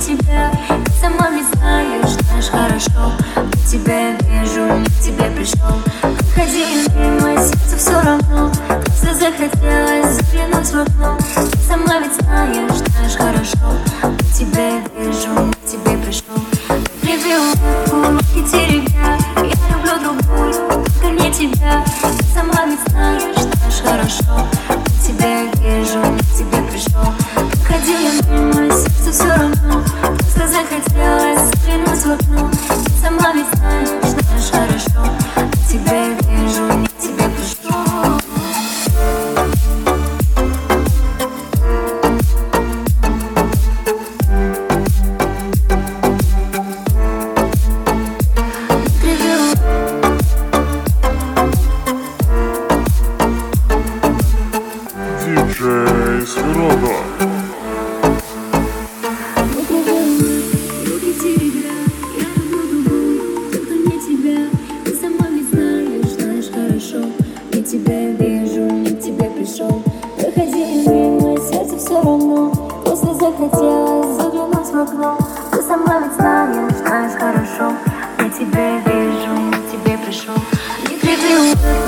тебя, ты сама ведь знаешь хорошо. Я тебя вижу, не к тебе пришел. Ходили мимо, сердце все равно. Просто захотелось заглянуть в окно. Ты сама ведь знаешь хорошо. Я тебя вижу, не к тебе пришел. Люби улыбку, руки теребя. Я люблю другую, только не тебя. Ты сама ведь знаешь хорошо. Я тебя вижу, не к тебе пришел. Ходили мимо, сердце все равно. Просто захотелось заглянуть в окно. Ты сама ведь знаешь хорошо. Я тебя вижу, не к тебе пришел. Диджей Сферода. Я тебя вижу, не к тебе пришел. Проходили мимо, сердце все равно. Просто захотелось заглянуть в окно. Ты сама ведь знаешь хорошо. Я тебя вижу, не к тебе пришел. Не криви улыбку.